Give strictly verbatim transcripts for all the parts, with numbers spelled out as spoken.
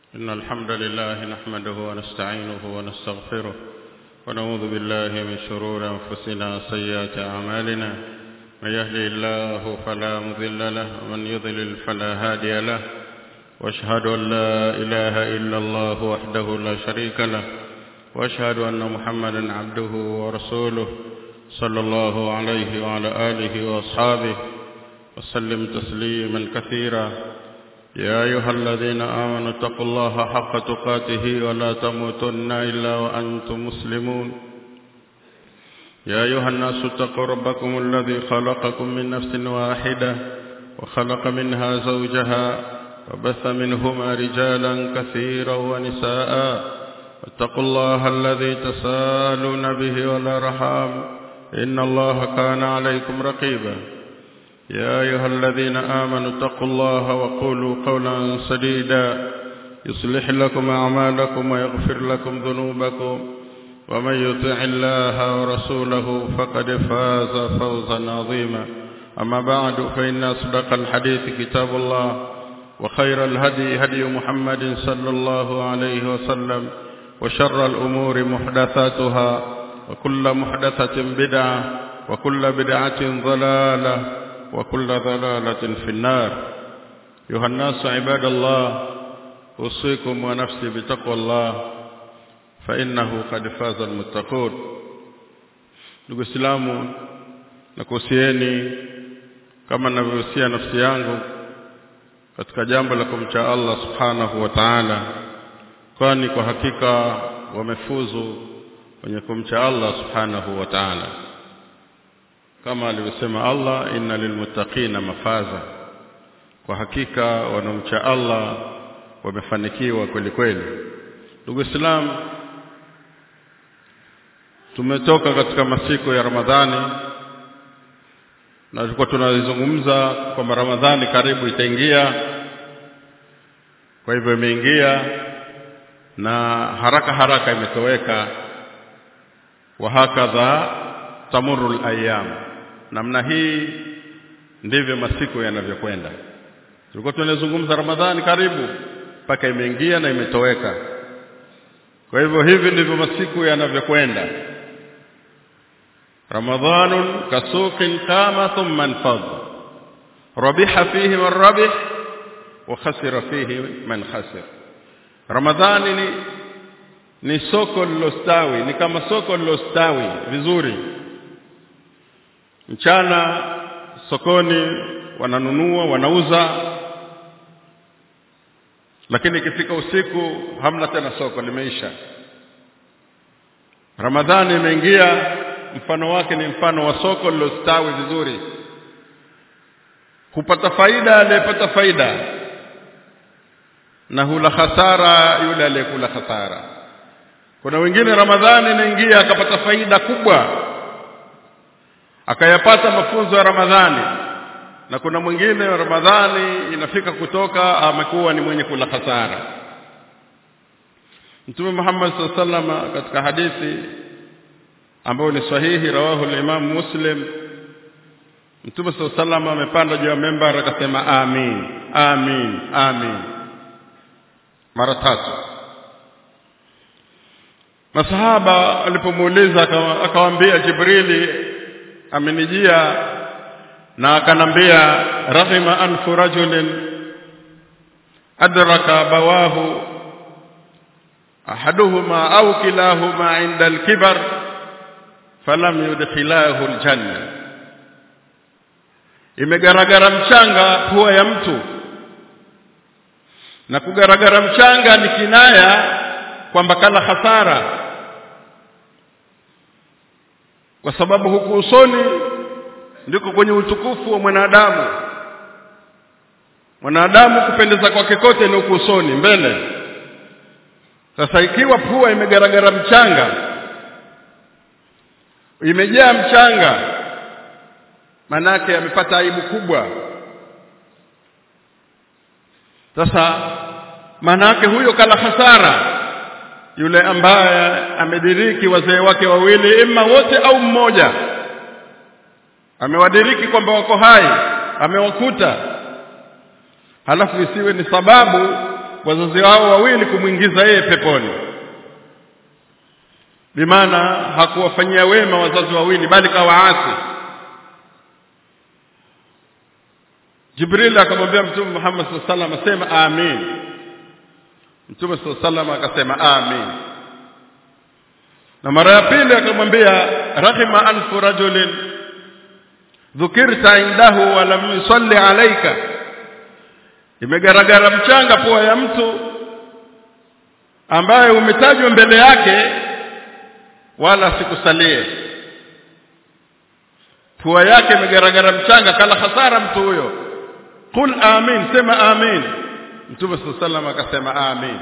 إن الحمد لله نحمده ونستعينه ونستغفره ونعوذ بالله من شرور أنفسنا وسيئات أعمالنا من يهده الله فلا مضل له ومن يضلل فلا هادي له وأشهد أن لا إله إلا الله وحده لا شريك له وأشهد أن محمدا عبده ورسوله صلى الله عليه وعلى آله وأصحابه وسلم تسليما كثيرا يا أيها الذين آمنوا اتقوا الله حق تقاته ولا تموتن إلا وأنتم مسلمون يا أيها الناس اتقوا ربكم الذي خلقكم من نفس واحدة وخلق منها زوجها وبث منهما رجالا كثيرا ونساء واتقوا الله الذي تسالون به والأرحام إن الله كان عليكم رقيبا يا أيها الذين آمنوا اتقوا الله وقولوا قولا سديدا يصلح لكم أعمالكم ويغفر لكم ذنوبكم ومن يطع الله ورسوله فقد فاز فوزا عظيما أما بعد فإن أصدق الحديث كتاب الله وخير الهدي هدي محمد صلى الله عليه وسلم وشر الأمور محدثاتها وكل محدثة بدعة وكل بدعة ضلالة وكل ضلالة في النار أيها الناس عباد الله أوصيكم ونفسي بتقوى الله فإنه قد فاز المتقون. Ndugu Islamu, nakuhusieni kama ninavyohusia nafsi yangu katika jambo la kumcha Allah subhanahu wa ta'ala, kwani kwa hakika wamefuzu wenye kumcha Allah subhanahu wa ta'ala. Kama alivyosema Allah, inna lilmuttaqina mafaza, kwa hakika wanaomcha Allah wamefanikiwa kweli kweli. Ndugu Islam, tumetoka katika masiku ya Ramadhani na tulikuwa tunazungumza kwamba Ramadhani karibu itaingia. Kwa hivyo imeingia na haraka haraka imetoweka, wa hakadha tamurul ayyam. Namna hii ndivyo masiku yanavyokwenda. Tulikuwa tunazungumza Ramadhani karibu mpaka imeingia na imetoweka. Kwa hivyo hivi ndivyo masiku yanavyokwenda. Ramadhanun kasuqin qama thumma infad, rabiha fihi man rabih wa khasira fihi man khasir. Ramadhani ni ni soko lilostawi, ni kama soko lilostawi vizuri. Mchana sokoni wananunua, wanauza, lakini ikifika usiku hamna tena, soko limeisha. Ramadhani imeingia, mfano wake ni mfano wa soko lilostawi vizuri. Hupata faida aliyepata faida na hula hasara yule aliyekula hasara. Kuna wengine Ramadhani inaingia akapata faida kubwa, akayapata mafunzo ya Ramadhani, na kuna mwingine Ramadhani inafika kutoka amekuwa ni mwenye kula hasara. Mtume Muhammad sallallahu alaihi wasallam katika hadithi ambayo ni sahihi, rawahu al-Imam Muslim, Mtume sallallahu alaihi wasallam amepanda juu ya membar akasema amin amin amin mara tatu. Masahaba alipomuuliza akawaambia Jibrili amenijia na akanambia rahima anfu rajulin adraka bawahu ahaduhuma au kilahuma inda al-kibar falam yudkhilahu al-janna. Imegaragara mchanga pua ya mtu, na kugaragara mchanga ni kinaya kwamba kala hasara, kwa sababu huku usoni ndiko kwenye utukufu wa mwanadamu. Mwanadamu kupendeza kwake kote ni huku usoni mbele. Sasa ikiwa pua imegaragara mchanga, imejaa mchanga, manake amepata aibu kubwa. Sasa manake huyo kala hasara yule ambaye amediriki wazee wake wawili, ima wote au mmoja, amewadiriki kwamba wako hai, amewakuta, halafu isiwe ni sababu wazazi wao wawili kumuingiza yeye peponi. Bimaana hakuwafanyia wema wazazi wawili bali kawaasi. Jibril akamwambia Mtume Muhammad sallallahu alaihi wasallam asema amin. Mtume sallallahu alaihi wasallam akasema amin. Na mara ya pili akamwambia rahima anfu rajulin dhukirta indahu wa lam yusalli alayka. Imegaragara mchanga pua ya mtu ambaye umetajwa mbele yake wala sikusalie. Pua yake imegaragara mchanga, kala hasara mtu huyo. Qul amin, sema amin. Mtume sallallahu alayhi wasallam akasema amin.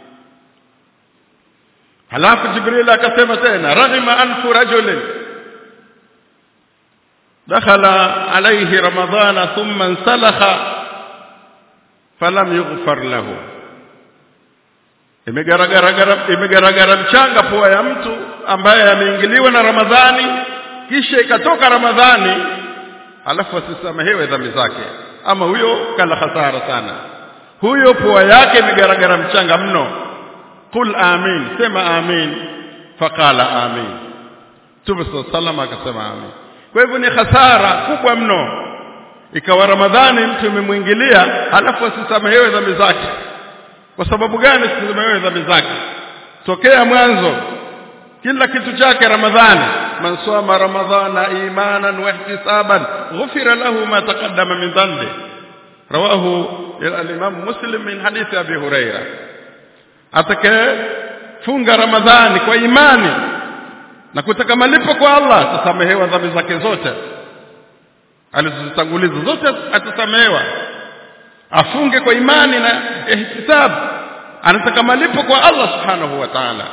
Halafu Jibril akasema tena rahima anfu rajulin dakhala alayhi ramadhana thumma insalakha falam yughfar lahu. Imegaragara imegaragara mchanga pua ya mtu ambaye ameingiliwa na Ramadhani kisha ikatoka Ramadhani alafu asisamehewe dhambi zake. Ama huyo kala hasara sana. Huyo pua yake imegaragara mchanga mno. Qul amin, sema amin. Faqala amin. Mtume sallallahu akasema amin. Kwa hivyo ni hasara kubwa mno. Ikawa Ramadhani mtu umemwingilia alafu asisamehewe dhambi zake. Kwa sababu gani asisamehewe dhambi zake? Tokea mwanzo kila kitu chake Ramadhani. Man soma ramadhana imanan wa ihtisaban ghufira lahu ma taqaddama min dhanbi. Rawahu al-Imam Muslim min hadith Abi Hurairah. Atakaye funga Ramadhani kwa imani na kutaka malipo kwa Allah atasamehewa dhambi zake zote alizotanguliza zote, atasamehewa. Afunge kwa imani na ihtisab, anataka malipo kwa Allah subhanahu wa ta'ala.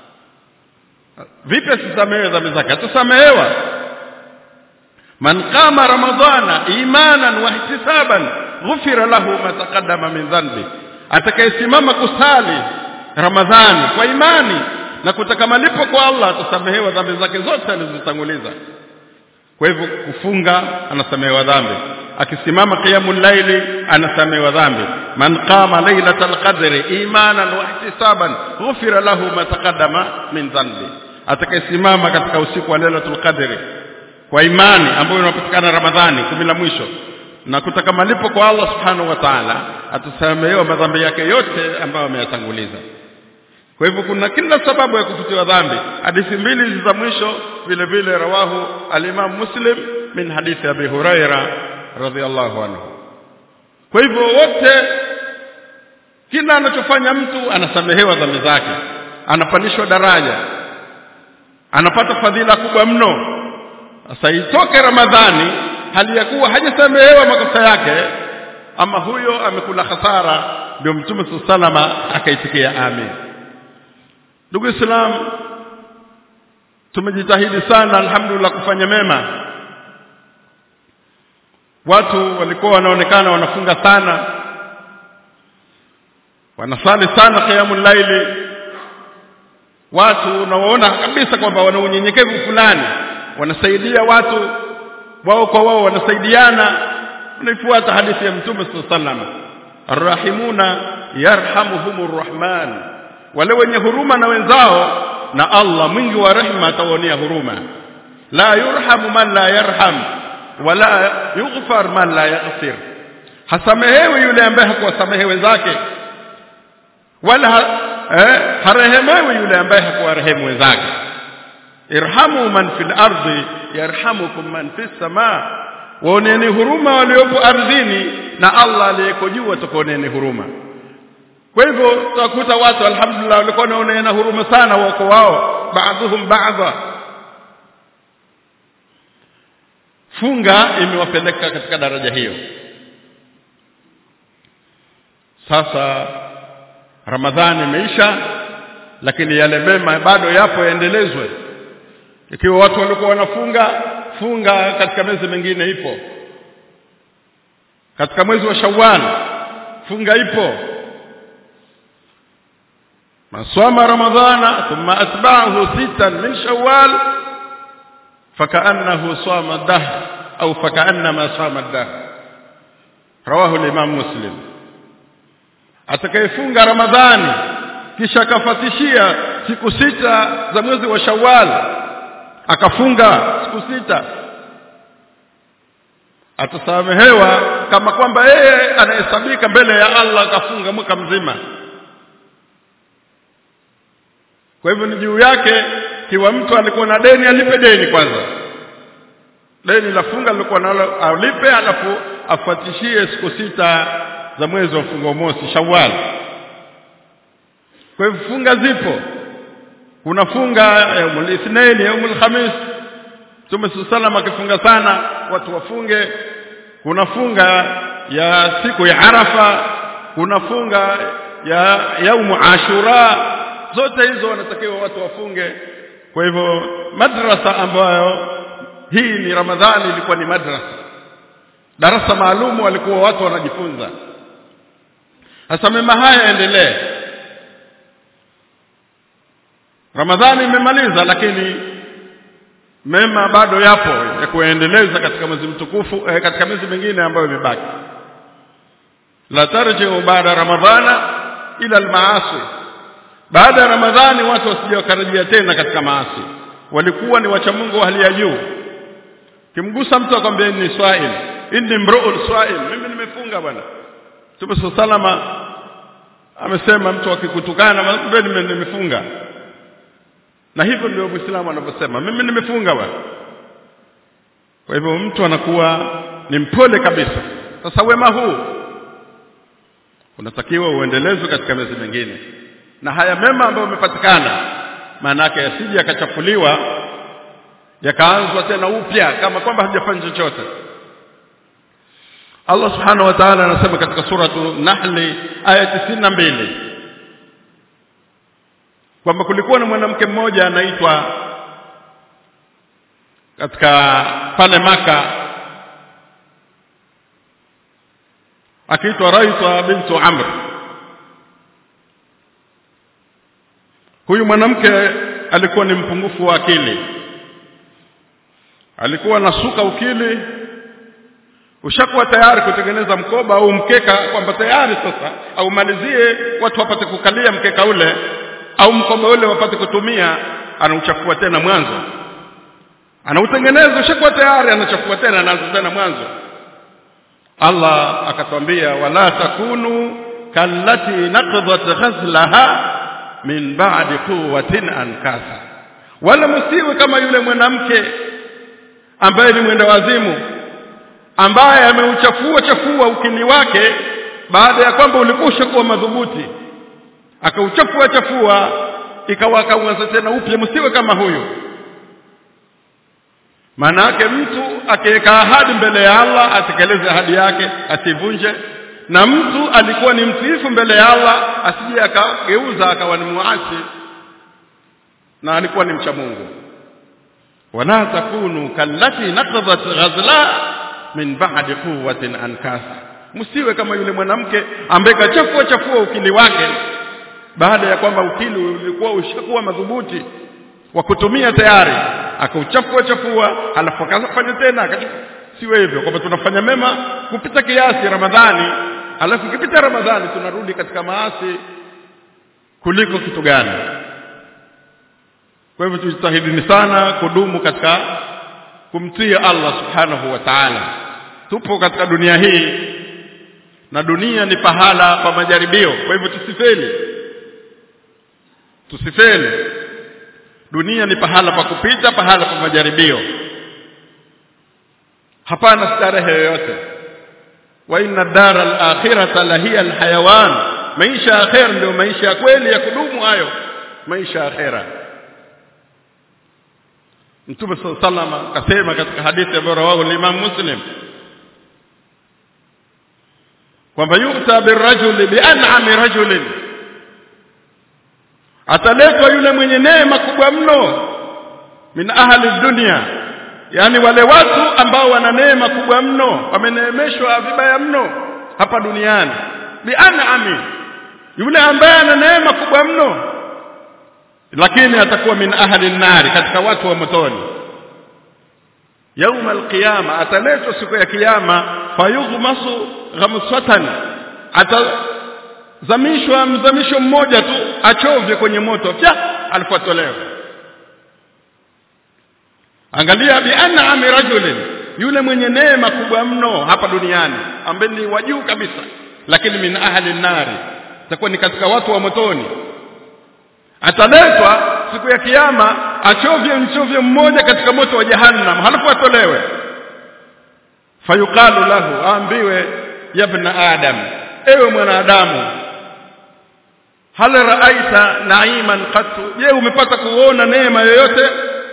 Vipi asisamehewe dhambi zake? Atasamehewa. Man qama ramadhana imanan wa ihtisaban ghufira lahu ma taqaddama min dhanbi. Atakayesimama kusali Ramadhani kwa imani na kutaka malipo kwa Allah atasamehewa dhambi zake zote alizotanguliza. Kwa hivyo kufunga anasamehewa dhambi, akisimama qiyamul layli anasamehewa dhambi. Man qama laylatal qadri imanan wa ihtisaban ghufira lahu ma taqaddama min dhanbi. Atakayesimama katika usiku wa Lailatul Qadri kwa imani ambayo inapatikana Ramadhani kumi la mwisho na kutaka malipo kwa Allah subhanahu wa ta'ala atasamehewa madhambi yake yote ambayo ameyatanguliza. Kwa hivyo kuna kila sababu ya kufutiwa dhambi. Hadithi mbili za mwisho vile vile rawahu al-Imam Muslim min hadithi Abi Hurairah radhiyallahu anhu. Kwa hivyo wote kila anachofanya mtu anasamehewa dhambi zake, anapandishwa daraja, anapata fadhila kubwa mno. Sasa itoke Ramadhani hali ya kuwa hajasamehewa makosa yake, ama huyo amekula hasara. Ndio Mtume sallallahu akaitikia amin. Ndugu Islam, tumejitahidi sana alhamdulillah kufanya mema. Watu walikuwa wanaonekana wanafunga sana, wanasali sana qiyamul layli. Watu unawaona kabisa kwamba wana unyenyekevu fulani, wanasaidia watu wao kwa wao, wanasaidiana. Tunaifuata hadithi ya Mtume sallallahu alaihi wasallam, arrahimuna yarhamuhumur rahman. Wale wenye huruma na wenzao na Allah mwingi wa rehema atawaonea huruma. La yurhamu man la yarham wala yughfar man la yaghfir. Hasamehewi yule ambaye hakuwasamehe wenzake, wala eh, harehemewi yule ambaye hakuwarehemu wenzake. Irhamu man fil ardi yarhamukum man fis samaa. Waoneni huruma waliopo ardhini na Allah aliyeko juu atakuoneni huruma. Kwa hivyo tutakuta watu alhamdulillah walikuwa wanaoneana huruma sana wako wao, baadhuhum baadha. Funga imewapeleka katika daraja hiyo. Sasa Ramadhani imeisha, lakini yale mema bado yapo, yaendelezwe. Ikiwa watu walikuwa wanafunga, funga katika miezi mingine ipo. Katika mwezi wa Shawwal funga ipo. Maswama Ramadhana thumma atba'ahu sitan min Shawwal fakaannahu sama dahr au fakaannama sama dahr. Rawahu al-Imam Muslim. atakayefunga Ramadhani kisha akafatishia siku sita za mwezi wa Shawwal akafunga siku sita atasamehewa kama kwamba yeye anahesabika mbele ya Allah akafunga mwaka mzima. Kwa hivyo ni juu yake kiwa mtu alikuwa na deni alipe deni kwanza. Deni la funga alikuwa nalo alipe, alafu afuatishie siku sita za mwezi wa mfungo mosi Shawwal. Kwa hivyo funga zipo. Kuna funga yaumul ithnain, yaumul khamis. Mtume sallallahu akifunga sana watu wafunge. Kuna funga ya siku ya Arafa, kuna funga ya yaumu Ashura. Zote hizo wanatakiwa watu wafunge. Kwa hivyo madrasa ambayo hii ni Ramadhani ilikuwa ni madrasa. Darasa maalum walikuwa watu wanajifunza. Sasa mema haya endelee. Ramadhani imemaliza lakini mema bado yapo ya kuendeleza katika mwezi mtukufu eh, katika miezi mingine ambayo imebaki. La tarji'u baada Ramadhana ila al-maasi. Baada ya Ramadhani watu wasije wakarejea tena katika maasi. Walikuwa ni wacha Mungu wa hali ya juu. Kimgusa mtu akwambia ni swail, inni mru'un swail, mimi nimefunga bwana. Mtume salama amesema mtu akikutukana mimi nimefunga. Na hivyo ndio Muislamu anavyosema, mimi nimefunga bwana. Kwa hivyo mtu anakuwa ni mpole kabisa. Sasa wema huu unatakiwa uendelezwe katika miezi mingine. Na haya mema ambayo yamepatikana maana yake yasije yakachafuliwa yakaanzwa tena upya kama kwamba hajafanya chochote. Allah Subhanahu wa Ta'ala anasema katika suratu Nahl aya tisini na mbili kwamba kulikuwa na mwanamke mmoja anaitwa katika pale Maka akiitwa Raitha bintu Amr. Huyu mwanamke alikuwa ni mpungufu wa akili. Alikuwa anasuka ukili, ushakuwa tayari kutengeneza mkoba au mkeka kwamba tayari sasa au malizie watu wapate kukalia mkeka ule au mkoba ule wapate kutumia, anauchafua tena mwanzo. Anautengeneza ushakuwa tayari, anachafua tena, anaanza tena mwanzo. Allah akatwambia wala takunu kallati naqdat ghazlaha min ba'di quwwatin ankasa. Wala msiwe kama yule mwanamke ambaye ni mwenda wazimu ambaye ameuchafua chafua ukili wake baada ya kwamba ulikusha kuwa madhubuti, akauchafua chafua ikawa akaanza tena upya. Msiwe kama huyo. Maana yake mtu akiweka ahadi mbele ya Allah atekeleze ahadi yake, asivunje. Na mtu alikuwa ni mtiifu mbele ya Allah, asije akageuza akawa ni muasi, na alikuwa ni mcha Mungu. Wala takunu kallati naqadat ghazla min ba'di quwwatin ankasa. Msiwe kama yule mwanamke ambaye kachafua chafua ukili wake baada ya kwamba ukili ulikuwa ushakuwa madhubuti wa kutumia tayari, akauchafua chafua alafu akafanya tena. Siwe hivyo kwamba tunafanya mema kupita kiasi Ramadhani, alafu kipita Ramadhani tunarudi katika maasi kuliko kitu gani. Kwa hivyo tujitahidi sana kudumu katika kumtii Allah Subhanahu wa Ta'ala. Tupo katika dunia hii na dunia ni pahala pa majaribio. Kwa hivyo tusifeli. Tusifeli. Dunia ni pahala pa kupita, pahala pa majaribio. Hapana starehe yoyote. Wa inna dara al-akhirata la hiya al-hayawan. Maisha akhira ndio maisha ya kweli ya kudumu hayo. Maisha akhira. Mtume sallallahu alayhi wasallam akasema katika hadithi ambayo rawahu Imam Muslim kwamba yu'ta birrajuli bi'an'ami rajulin, ataletwa yule mwenye neema kubwa mno min ahli dunya, yani wale watu ambao wana neema kubwa mno, wameneemeshwa vibaya mno hapa duniani. Bi'an'ami, yule ambaye ana neema kubwa mno, lakini atakuwa min ahli an-nar, katika watu wa motoni. Yaum al-qiyama, ataletwa siku ya kiyama, fayughmasu ghamsatan, ata zamishwa mzamisho mmoja tu achovye kwenye moto kya alipotolewa. Angalia bi an'ami rajulin, yule mwenye neema kubwa mno hapa duniani ambaye ni wa juu kabisa, lakini min ahli an-nari, itakuwa ni katika watu wa motoni. Ataletwa siku ya kiyama achovye mchovye mmoja katika moto wa jahannam, halafu atolewe. Fayuqalu lahu, ambiwe ya ibn adam, ewe mwanadamu, hal ra'aita na'iman qattu, je umepata kuona neema yoyote?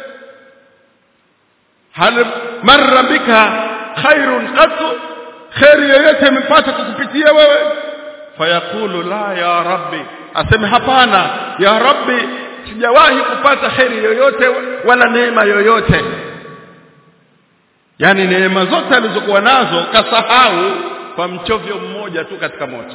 Hal marra bika khairun qattu, khair yoyote umepata kukupitia wewe? Fayaqulu la ya rabbi, aseme hapana ya rabbi, sijawahi kupata khair yoyote wala neema yoyote. Yani neema zote alizokuwa nazo kasahau kwa mchovyo mmoja tu katika moto.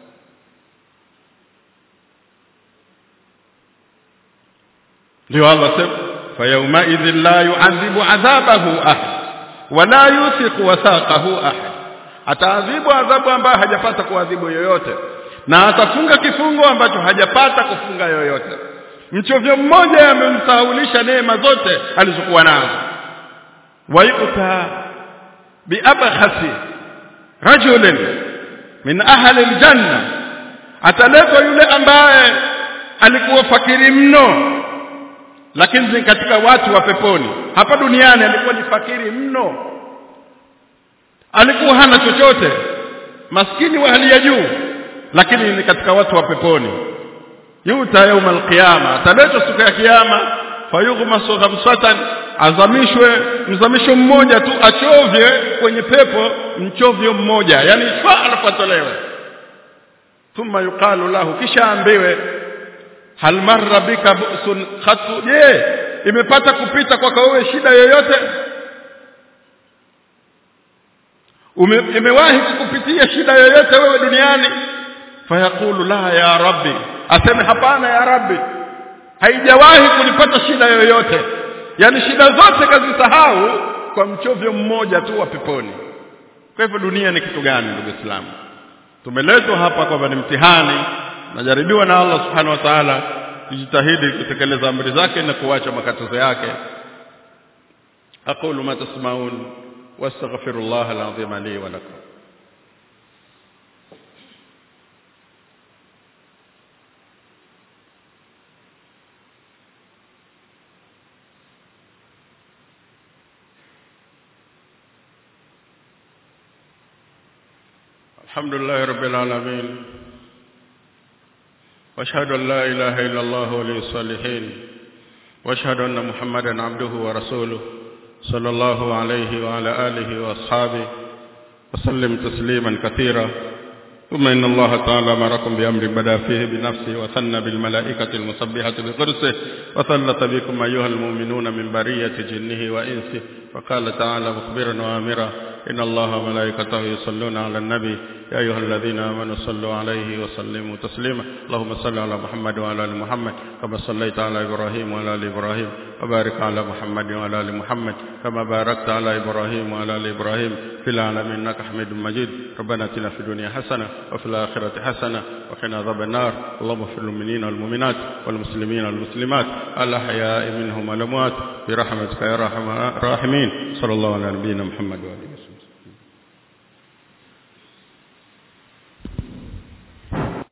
Ndio Allah sema fa yawma idhil la yu'adhibu 'adhabahu ahad wa la yuthiqu wasaqahu ahad, ataadhibu adhabu ambayo hajapata kuadhibu yoyote, na atafunga kifungo ambacho hajapata kufunga yoyote. Mchovyo mmoja amemsahaulisha neema zote alizokuwa nazo. Wayuta bi abkhasi rajulin min ahli aljanna, ataletwa yule ambaye alikuwa fakiri mno, lakini katika watu wa peponi. Hapa duniani alikuwa ni fakiri mno, alikuwa hana chochote, maskini wa hali ya juu, lakini ni katika watu wa peponi. Yuta yaum alqiyama, ataletwa siku ya kiyama, fayughmasu ghamsatan, azamishwe mzamisho mmoja tu, achovye kwenye pepo mchovyo mmoja, yani fa anapotolewa. Thumma yuqalu lahu, kisha ambiwe hal marra bika bu'sun khatu, je imepata kupita kwako wewe shida yoyote? Ume, imewahi kukupitia shida yoyote wewe duniani? Fayaqulu la ya rabbi, aseme hapana ya rabbi, haijawahi kunipata shida yoyote. Yani shida zote kazisahau kwa mchovyo mmoja tu wa peponi. Kwa hivyo dunia ni kitu gani ndugu Islamu? Tumeletwa hapa kwa ni mtihani, najaribiwa na Allah subhanahu wa ta'ala kujitahidi kutekeleza amri zake na kuacha makatazo yake. Aqulu ma tasma'un wastaghfirullah al-azim li wa lakum. Alhamdulillahi rabbil alamin, واشهد ان لا اله الا الله ولي الصالحين, واشهد ان محمدا عبده ورسوله صلى الله عليه وعلى اله واصحابه وسلم تسليما كثيرا. ثم ان الله تعالى امركم بامر بدا فيه بنفسه وثنى بالملائكه المسبحه بقدسه وثلث بكم ايها المؤمنون من بريه جنه وانسه، فقال تعالى مخبرا وامرا ان الله وملائكته يصلون على النبي يا أيها الذين آمنوا صلوا عليه وسلموا تسليما. اللهم صل على محمد وعلى آل محمد كما صليت على إبراهيم وعلى آل إبراهيم، وبارك على محمد وعلى آل محمد كما باركت على إبراهيم وعلى آل إبراهيم في العالمين إنك حميد مجيد. ربنا آتنا في الدنيا حسنة وفي الآخرة حسنة وقنا عذاب النار. اللهم اغفر للمؤمنين والمؤمنات والمسلمين والمسلمات الأحياء منهم والأموات برحمتك يا أرحم الراحمين. صلى الله على نبينا محمد وعلى آله.